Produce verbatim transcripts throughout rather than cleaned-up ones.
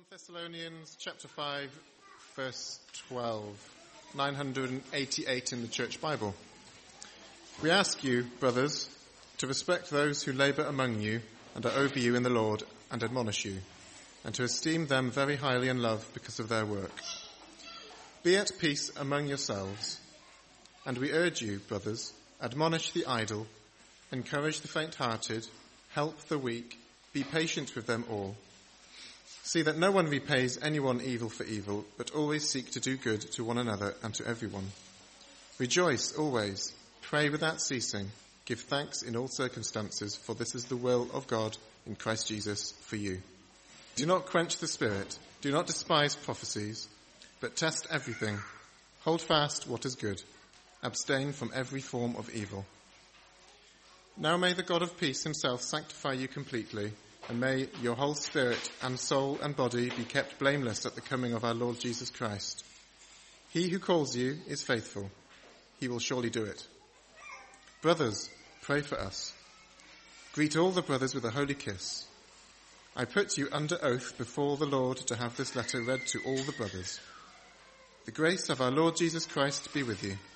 First Thessalonians chapter five, verse twelve, nine hundred eighty-eight in the Church Bible. We ask you, brothers, to respect those who labour among you and are over you in the Lord and admonish you, and to esteem them very highly in love because of their work. Be at peace among yourselves, and we urge you, brothers, admonish the idle, encourage the faint-hearted, help the weak, be patient with them all. See that no one repays anyone evil for evil, but always seek to do good to one another and to everyone. Rejoice always, pray without ceasing, give thanks in all circumstances, for this is the will of God in Christ Jesus for you. Do not quench the spirit, do not despise prophecies, but test everything. Hold fast what is good. Abstain from every form of evil. Now may the God of peace himself sanctify you completely, and may your whole spirit and soul and body be kept blameless at the coming of our Lord Jesus Christ. He who calls you is faithful. He will surely do it. Brothers, pray for us. Greet all the brothers with a holy kiss. I put you under oath before the Lord to have this letter read to all the brothers. The grace of our Lord Jesus Christ be with you.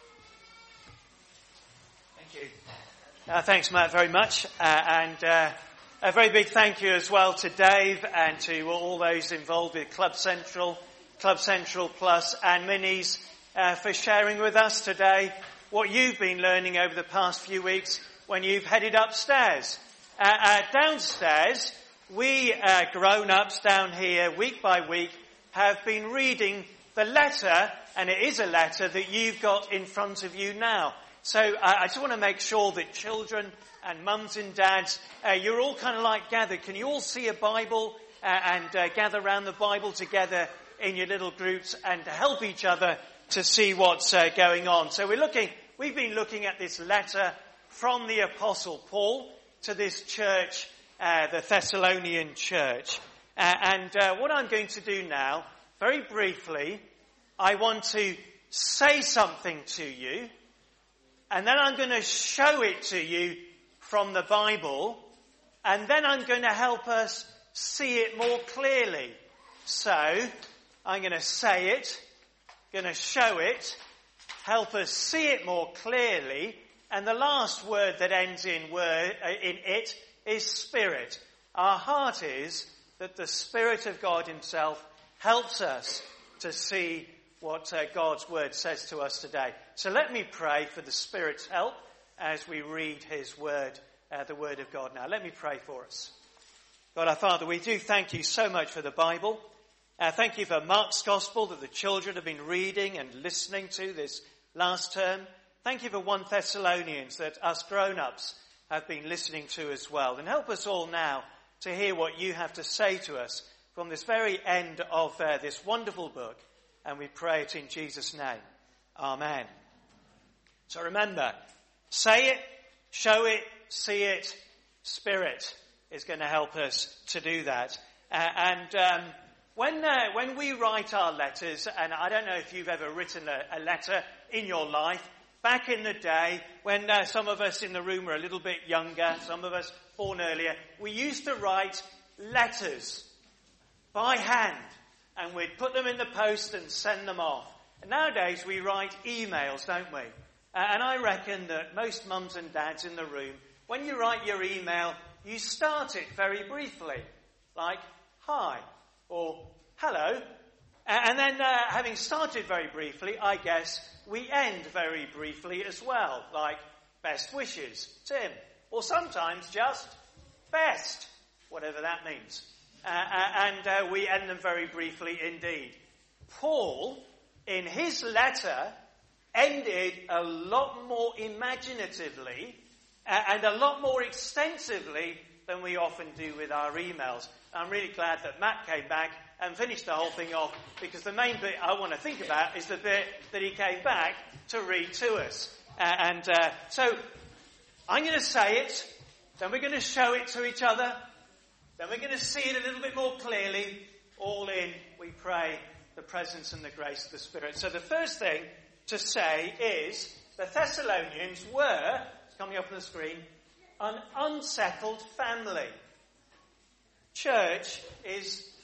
Thank you. Uh, thanks, Matt, very much. Uh, and uh, a very big thank you as well to Dave and to all those involved with Club Central, Club Central Plus and Minis uh, for sharing with us today what you've been learning over the past few weeks when you've headed upstairs. Uh, uh, downstairs, we uh, grown-ups down here, week by week, have been reading the letter, and it is a letter that you've got in front of you now. So uh, I just want to make sure that children and mums and dads, uh, you're all kind of like gathered. Can you all see a Bible uh, and uh, gather around the Bible together in your little groups and help each other to see what's uh, going on? So we're looking, we've been looking at this letter from the Apostle Paul to this church, uh, the Thessalonian church. Uh, and uh, what I'm going to do now, very briefly, I want to say something to you, and then I'm going to show it to you from the Bible, and then I'm going to help us see it more clearly. So, I'm going to say it, going to show it, help us see it more clearly, and the last word that ends in word uh, in it is Spirit. Our heart is that the Spirit of God himself helps us to see what uh, God's word says to us today. So let me pray for the Spirit's help as we read his word, uh, the word of God now. Let me pray for us. God our Father, we do thank you so much for the Bible. Uh, thank you for Mark's Gospel that the children have been reading and listening to this last term. Thank you for First Thessalonians that us grown-ups have been listening to as well. And help us all now to hear what you have to say to us from this very end of uh, this wonderful book. And we pray it in Jesus' name. Amen. So remember, say it, show it, see it. Spirit is going to help us to do that. Uh, and um, when uh, when we write our letters, and I don't know if you've ever written a, a letter in your life, back in the day when uh, some of us in the room were a little bit younger, some of us born earlier, we used to write letters by hand, and we'd put them in the post and send them off. And nowadays we write emails, don't we? Uh, and I reckon that most mums and dads in the room, when you write your email, you start it very briefly, like, hi, or hello. Uh, and then, uh, having started very briefly, I guess, we end very briefly as well, like, best wishes, Tim. Or sometimes just best, whatever that means. Uh, uh, and uh, we end them very briefly indeed. Paul, in his letter, ended a lot more imaginatively uh, and a lot more extensively than we often do with our emails. I'm really glad that Matt came back and finished the whole thing off, because the main bit I want to think about is the bit that he came back to read to us. Uh, and uh, so I'm going to say it, then we're going to show it to each other, then we're going to see it a little bit more clearly. All in, we pray, the presence and the grace of the Spirit. So the first thing to say is the Thessalonians were, it's coming up on the screen, an unsettled family. Church is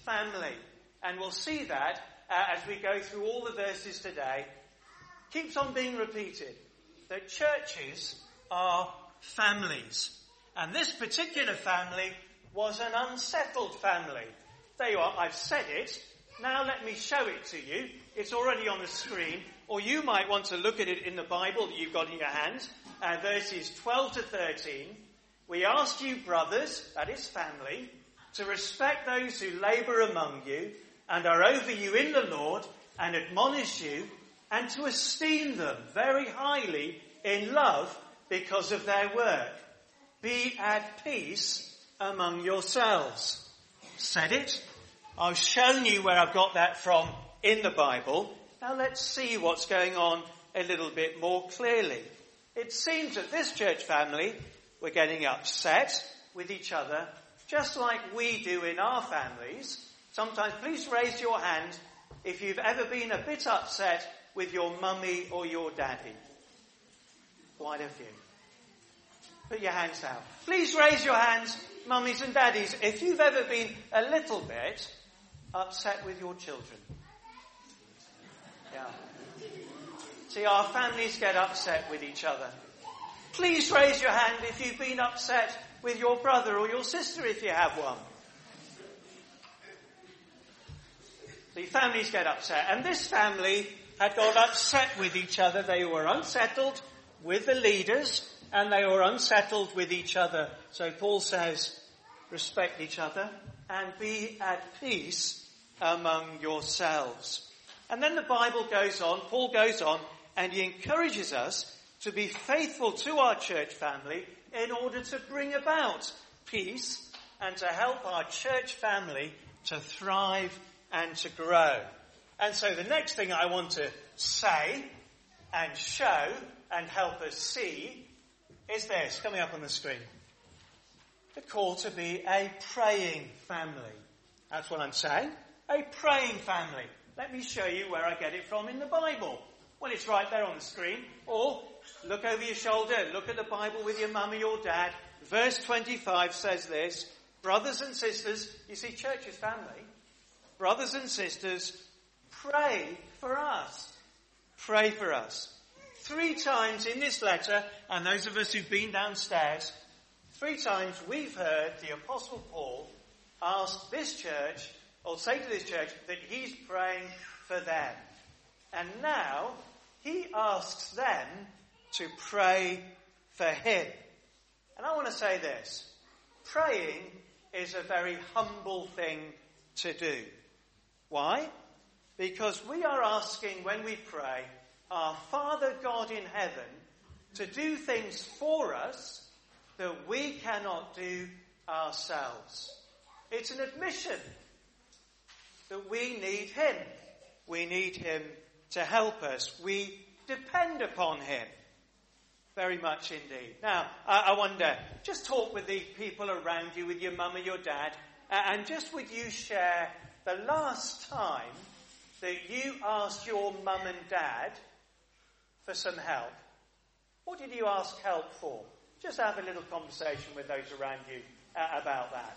family. And we'll see that uh, as we go through all the verses today. Keeps on being repeated that churches are families. And this particular family was an unsettled family. There you are, I've said it. Now let me show it to you. It's already on the screen. Or you might want to look at it in the Bible that you've got in your hands. Uh, verses twelve to thirteen. We ask you, brothers, that is family, to respect those who labour among you and are over you in the Lord and admonish you, and to esteem them very highly in love because of their work. Be at peace among yourselves. Said it. I've shown you where I've got that from in the Bible. Now let's see what's going on a little bit more clearly. It seems that this church family were getting upset with each other, just like we do in our families. Sometimes, please raise your hand if you've ever been a bit upset with your mummy or your daddy. Quite a few. Put your hands down. Please raise your hands, mummies and daddies, if you've ever been a little bit upset with your children. Yeah. See, our families get upset with each other. Please raise your hand if you've been upset with your brother or your sister if you have one. The families get upset. And this family had got upset with each other. They were unsettled with the leaders and they were unsettled with each other. So Paul says, respect each other and be at peace among yourselves. And then the Bible goes on, Paul goes on, and he encourages us to be faithful to our church family in order to bring about peace and to help our church family to thrive and to grow. And so the next thing I want to say and show and help us see is this, coming up on the screen. The call to be a praying family. That's what I'm saying. A praying family. Let me show you where I get it from in the Bible. Well, it's right there on the screen. Or look over your shoulder, look at the Bible with your mum or your dad. Verse twenty-five says this, brothers and sisters, you see, church is family. Brothers and sisters, pray for us. Pray for us. Three times in this letter, and those of us who've been downstairs, three times we've heard the Apostle Paul ask this church, or say to this church, that he's praying for them. And now he asks them to pray for him. And I want to say this. Praying is a very humble thing to do. Why? Because we are asking when we pray, our Father God in heaven, to do things for us that we cannot do ourselves. It's an admission that we need him. We need him to help us. We depend upon him. Very much indeed. Now, I, I wonder, just talk with the people around you, with your mum or your dad, and just would you share the last time that you asked your mum and dad for some help? What did you ask help for? Just have a little conversation with those around you uh, about that.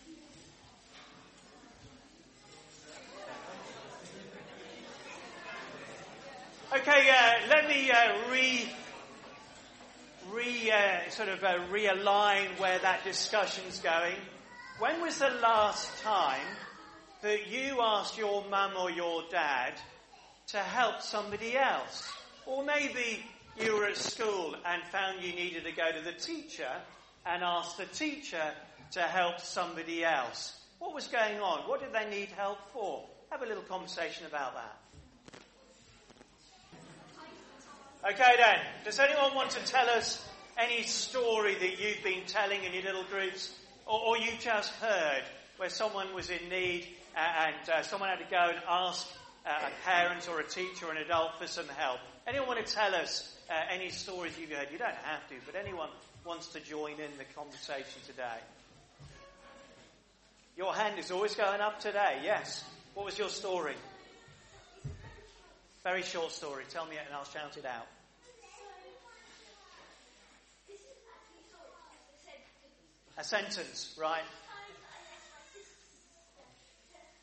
Okay, uh, let me uh, re, re, uh, sort of uh, realign where that discussion's going. When was the last time that you asked your mum or your dad to help somebody else? Or maybe you were at school and found you needed to go to the teacher and ask the teacher to help somebody else. What was going on? What did they need help for? Have a little conversation about that. Okay then, does anyone want to tell us any story that you've been telling in your little groups, or, or you just heard where someone was in need uh, and uh, someone had to go and ask uh, a parent or a teacher or an adult for some help? Anyone want to tell us uh, any stories you've heard? You don't have to, but anyone wants to join in the conversation today? Your hand is always going up today, yes. What was your story? Very short story. Tell me it and I'll shout it out. A sentence, right?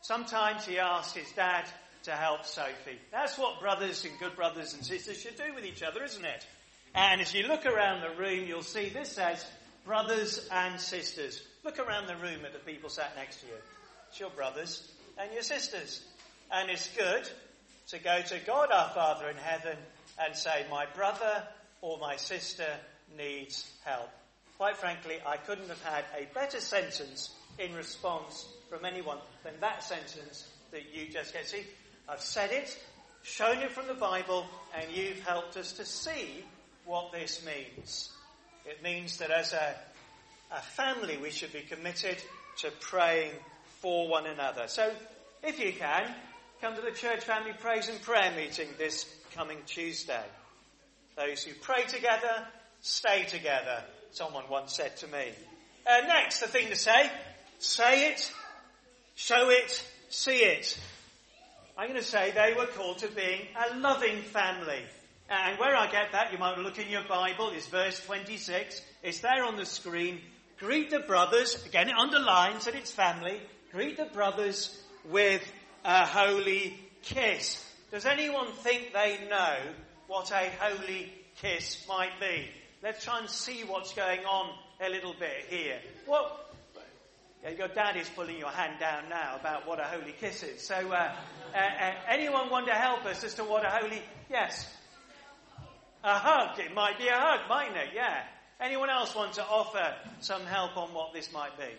Sometimes he asked his dad to help Sophie. That's what brothers and good brothers and sisters should do with each other, isn't it? And as you look around the room, you'll see this says brothers and sisters. Look around the room at the people sat next to you. It's your brothers and your sisters. And it's good to go to God our Father in heaven and say, my brother or my sister needs help. Quite frankly, I couldn't have had a better sentence in response from anyone than that sentence that you just get. See, I've said it, shown it from the Bible, and you've helped us to see what this means. It means that as a, a family we should be committed to praying for one another. So, if you can, come to the Church Family Praise and Prayer meeting this coming Tuesday. Those who pray together, stay together, someone once said to me. Uh, next, the thing to say, say it, show it, see it. I'm going to say they were called to being a loving family. And where I get that, you might look in your Bible, is verse twenty-six. It's there on the screen. Greet the brothers, again it underlines that it's family, greet the brothers with a holy kiss. Does anyone think they know what a holy kiss might be? Let's try and see what's going on a little bit here. What? Yeah, your dad is pulling your hand down now about what a holy kiss is. So, uh, uh, uh, anyone want to help us as to what a holy... Yes. A hug. It might be a hug, mightn't it? Yeah. Anyone else want to offer some help on what this might be?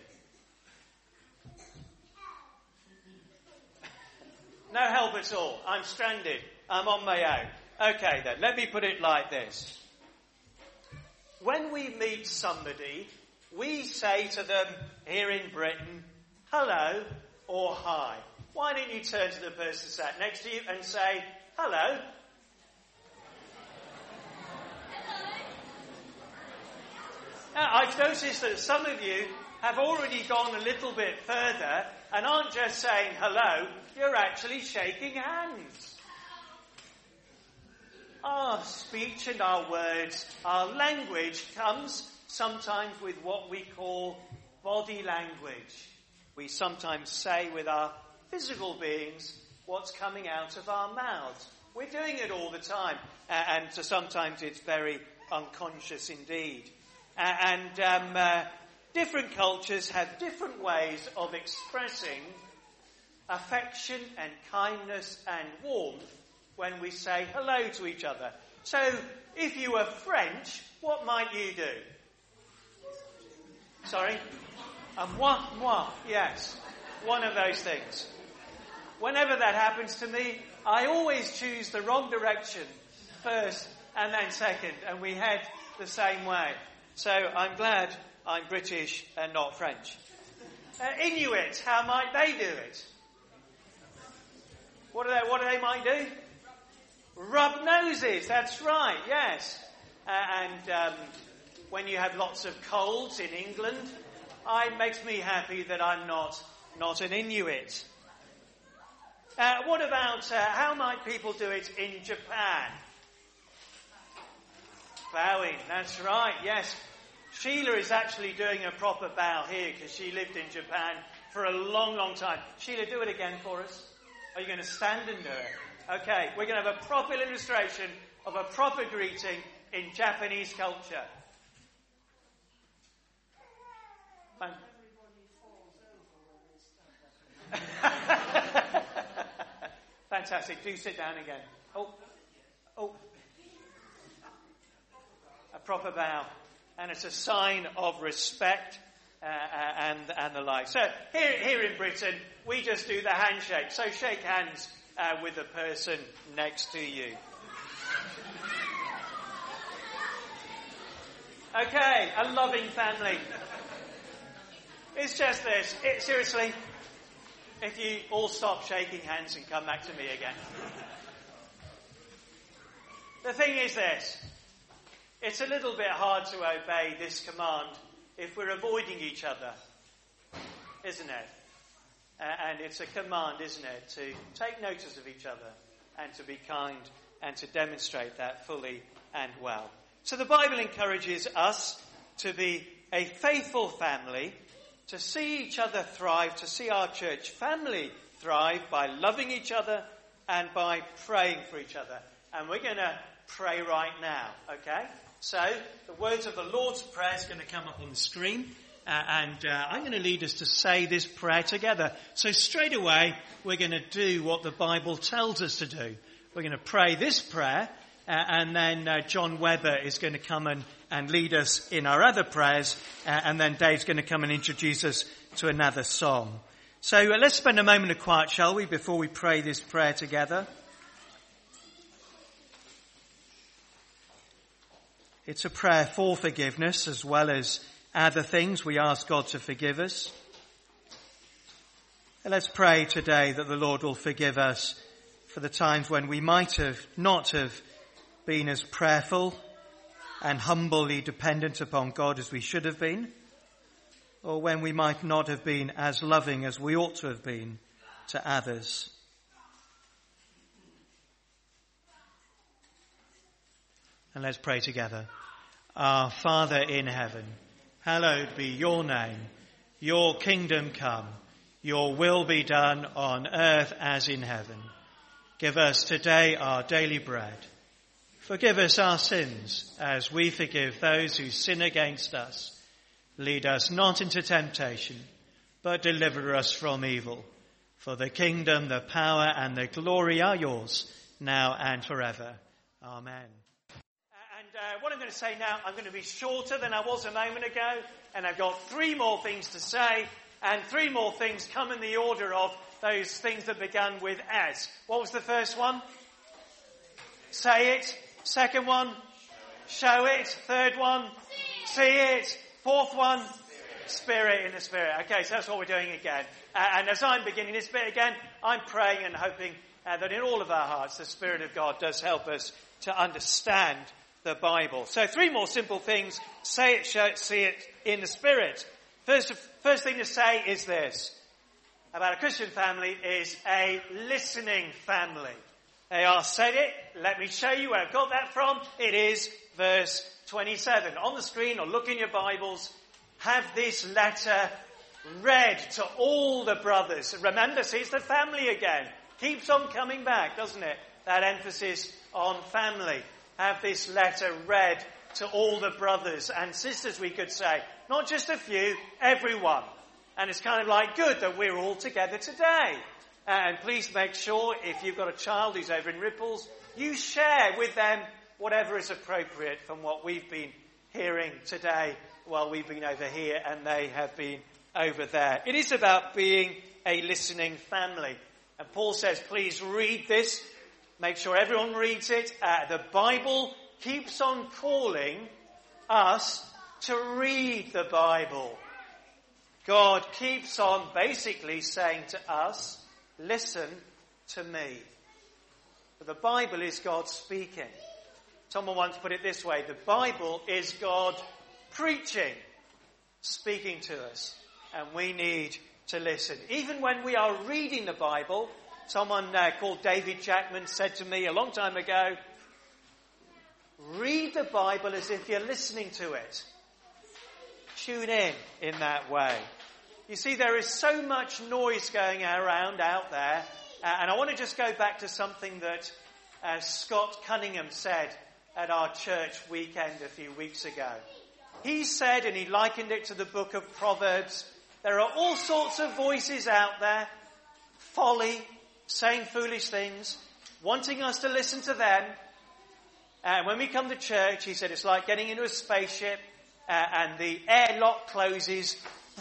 No help at all. I'm stranded. I'm on my own. Okay then, let me put it like this. When we meet somebody, we say to them here in Britain, hello or hi. Why don't you turn to the person sat next to you and say, hello? Now, I've noticed that some of you have already gone a little bit further and aren't just saying hello, you're actually shaking hands. Our speech and our words, our language comes sometimes with what we call body language. We sometimes say with our physical beings what's coming out of our mouths. We're doing it all the time, and so sometimes it's very unconscious indeed. And um, uh, different cultures have different ways of expressing affection and kindness and warmth when we say hello to each other. So, if you were French, what might you do? Sorry? A moi, moi, yes. One of those things. Whenever that happens to me, I always choose the wrong direction first and then second, and we head the same way. So I'm glad I'm British and not French. Uh, Inuit, how might they do it? What do they, what do they might do? Rub noses, that's right, yes. Uh, and um, when you have lots of colds in England, it makes me happy that I'm not, not an Inuit. Uh, what about, uh, how might people do it in Japan? Bowing, that's right, yes. Sheila is actually doing a proper bow here because she lived in Japan for a long, long time. Sheila, do it again for us. Are you going to stand and do it? Okay, we're going to have a proper illustration of a proper greeting in Japanese culture. Fan- Fantastic. Do sit down again. Oh, oh. A proper bow. And it's a sign of respect uh, and and the like. So here here in Britain, we just do the handshake. So shake hands uh, with the person next to you. Okay, a loving family. It's just this. It, seriously, if you all stop shaking hands and come back to me again. The thing is this. It's a little bit hard to obey this command if we're avoiding each other, isn't it? Uh, and it's a command, isn't it, to take notice of each other and to be kind and to demonstrate that fully and well. So the Bible encourages us to be a faithful family, to see each other thrive, to see our church family thrive by loving each other and by praying for each other. And we're going to pray right now, okay? So the words of the Lord's Prayer is going to come up on the screen. Uh, and uh, I'm going to lead us to say this prayer together. So straight away, we're going to do what the Bible tells us to do. We're going to pray this prayer, uh, and then uh, John Webber is going to come and, and lead us in our other prayers, uh, and then Dave's going to come and introduce us to another song. So uh, let's spend a moment of quiet, shall we, before we pray this prayer together. It's a prayer for forgiveness as well as other things. We ask God to forgive us. And let's pray today that the Lord will forgive us for the times when we might have not have been as prayerful and humbly dependent upon God as we should have been, or when we might not have been as loving as we ought to have been to others. And let's pray together. Our Father in heaven, hallowed be your name. Your kingdom come. Your will be done on earth as in heaven. Give us today our daily bread. Forgive us our sins as we forgive those who sin against us. Lead us not into temptation, but deliver us from evil. For the kingdom, the power, and the glory are yours, now and forever. Amen. And uh, what I'm going to say now, I'm going to be shorter than I was a moment ago, and I've got three more things to say, and three more things come in the order of those things that began with as. What was the first one? Say it. Second one? Show it. Third one? See it. Fourth one? Spirit in the Spirit. Okay, so that's what we're doing again. Uh, and as I'm beginning this bit again, I'm praying and hoping uh, that in all of our hearts the Spirit of God does help us to understand the Bible. So three more simple things. Say it, show it, see it in the Spirit. First, first thing to say is this about a Christian family is a listening family. They are said it. Let me show you where I've got that from. It is verse twenty-seven. On the screen, or look in your Bibles. Have this letter read to all the brothers. Remember, see, it's the family again. Keeps on coming back, doesn't it? That emphasis on family. Have this letter read to all the brothers and sisters, we could say. Not just a few, everyone. And it's kind of like good that we're all together today. And please make sure, if you've got a child who's over in Ripples, you share with them whatever is appropriate from what we've been hearing today while we've been over here and they have been over there. It is about being a listening family. And Paul says, please read this. Make sure everyone reads it. Uh, the Bible keeps on calling us to read the Bible. God keeps on basically saying to us, listen to me. But the Bible is God speaking. Someone once put it this way, the Bible is God preaching, speaking to us. And we need to listen. Even when we are reading the Bible, someone uh, called David Jackman said to me a long time ago, read the Bible as if you're listening to it. Tune in in that way. You see, there is so much noise going around out there. Uh, and I want to just go back to something that uh, Scott Cunningham said at our church weekend a few weeks ago. He said, and he likened it to the book of Proverbs, there are all sorts of voices out there, folly, saying foolish things, wanting us to listen to them. And when we come to church, he said, it's like getting into a spaceship uh, and the airlock closes,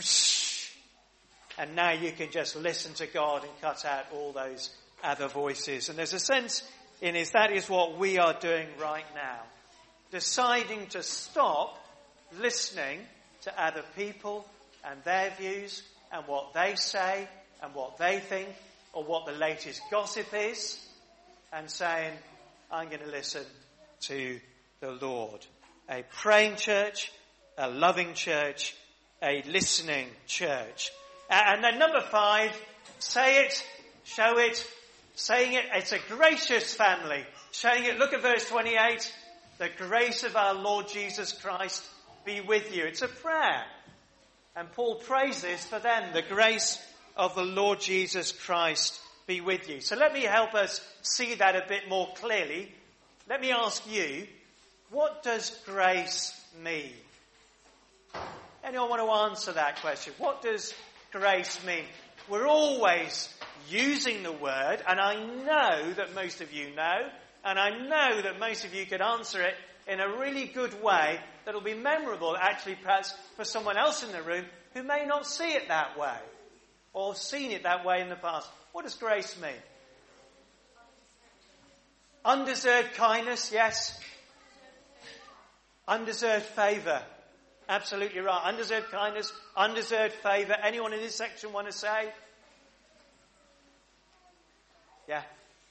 and now you can just listen to God and cut out all those other voices. And there's a sense in it, that is what we are doing right now. Deciding to stop listening to other people and their views and what they say and what they think or what the latest gossip is, and saying, I'm going to listen to the Lord. A praying church, a loving church, a listening church. And then number five, say it, show it, saying it. It's a gracious family. Showing it, look at verse twenty-eight. The grace of our Lord Jesus Christ be with you. It's a prayer. And Paul prays this for them, the grace of the Lord Jesus Christ be with you. So let me help us see that a bit more clearly. Let me ask you, what does grace mean? Anyone want to answer that question? What does grace mean? We're always using the word, and I know that most of you know, and I know that most of you could answer it in a really good way that'll be memorable, actually, perhaps for someone else in the room who may not see it that way, or have seen it that way in the past. What does grace mean? Undeserved kindness, yes. Undeserved favour. Absolutely right. Undeserved kindness, undeserved favour. Anyone in this section want to say? Yeah.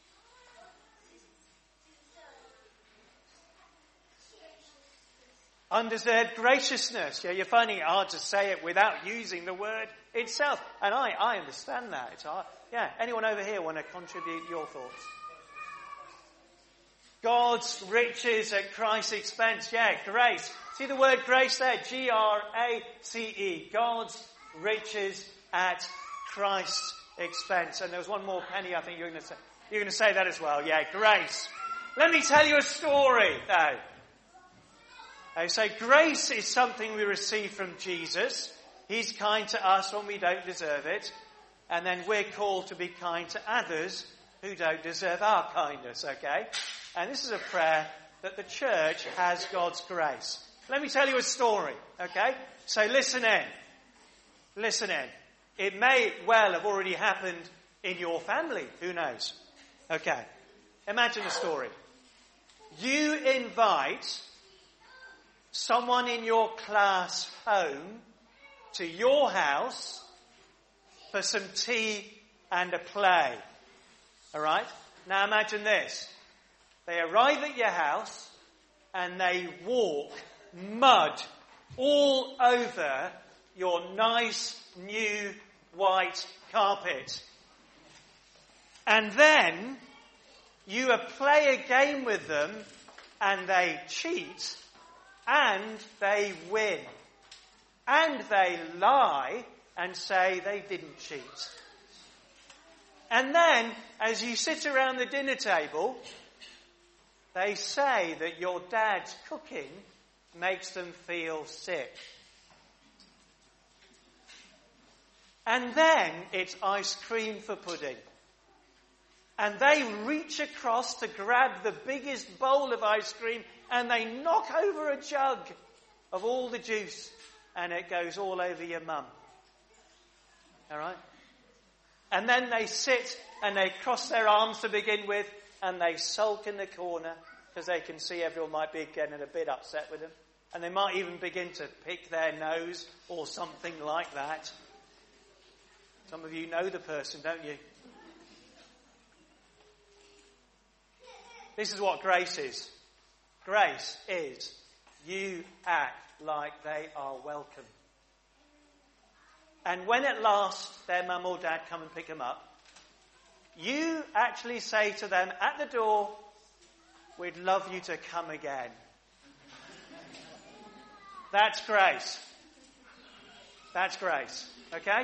Undeserved graciousness. Yeah, you're finding it hard to say it without using the word itself. And I, I understand that. It's hard. Yeah. Anyone over here want to contribute your thoughts? God's riches at Christ's expense. Yeah, grace. See the word grace there? G R A C E. God's riches at Christ's expense. And there was one more, Penny, I think you're going to say. You're going to say that as well. Yeah, grace. Let me tell you a story, though. I say grace is something we receive from Jesus. He's kind to us when we don't deserve it. And then we're called to be kind to others who don't deserve our kindness, okay? And this is a prayer that the church has God's grace. Let me tell you a story, okay? So listen in. Listen in. It may well have already happened in your family. Who knows? Okay. Imagine a story. You invite someone in your class home to your house for some tea and a play. All right? Now imagine this. They arrive at your house and they walk mud all over your nice new white carpet. And then you play a game with them and they cheat and they win. And they lie and say they didn't cheat. And then, as you sit around the dinner table, they say that your dad's cooking makes them feel sick. And then it's ice cream for pudding. And they reach across to grab the biggest bowl of ice cream and they knock over a jug of all the juice and it goes all over your mum. All right? And then they sit and they cross their arms to begin with and they sulk in the corner because they can see everyone might be getting a bit upset with them. And they might even begin to pick their nose or something like that. Some of you know the person, don't you? This is what grace is. Grace is you act like they are welcome. And when at last their mum or dad come and pick them up, you actually say to them at the door, "We'd love you to come again." That's grace. That's grace. Okay?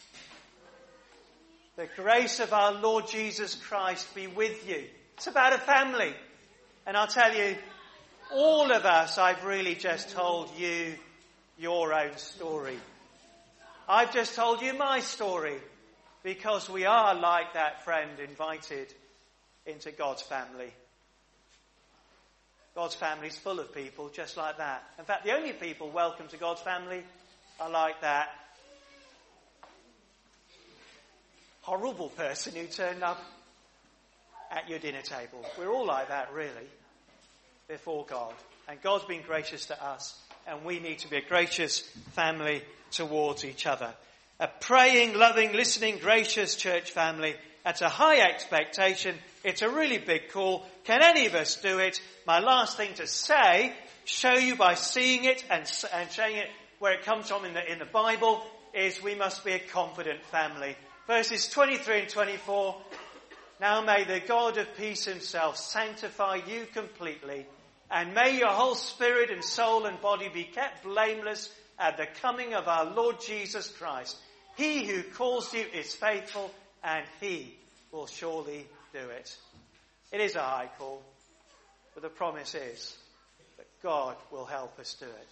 The grace of our Lord Jesus Christ be with you. It's about a family. And I'll tell you, all of us, I've really just told you your own story. I've just told you my story because we are like that friend invited into God's family. God's family is full of people just like that. In fact, the only people welcome to God's family are like that horrible person who turned up at your dinner table. We're all like that, really, before God. And God's been gracious to us, and we need to be a gracious family towards each other. A praying, loving, listening, gracious church family. That's a high expectation. It's a really big call. Can any of us do it? My last thing to say, show you by seeing it and, and showing it where it comes from in the, in the Bible, is we must be a confident family. Verses twenty-three and twenty-four. Now may the God of peace himself sanctify you completely, and may your whole spirit and soul and body be kept blameless at the coming of our Lord Jesus Christ. He who calls you is faithful, and he will surely do it. It is a high call, but the promise is that God will help us do it.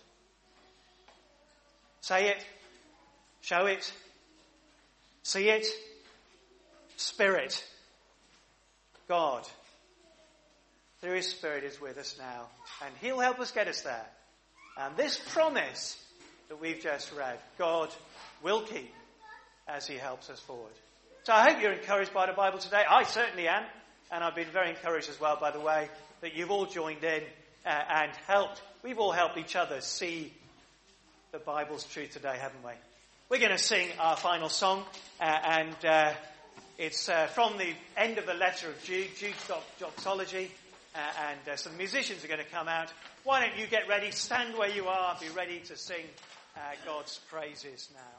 Say it, show it, see it, Spirit. God, through his Spirit, is with us now, and he'll help us get us there. And this promise that we've just read, God will keep as he helps us forward. So I hope you're encouraged by the Bible today. I certainly am, and I've been very encouraged as well by the way that you've all joined in uh, and helped. We've all helped each other see the Bible's truth today, haven't we? We're going to sing our final song, uh, and uh, it's uh, from the end of the letter of Jude, Jude's doxology, uh, and uh, some musicians are going to come out. Why don't you get ready, stand where you are, be ready to sing uh, God's praises now.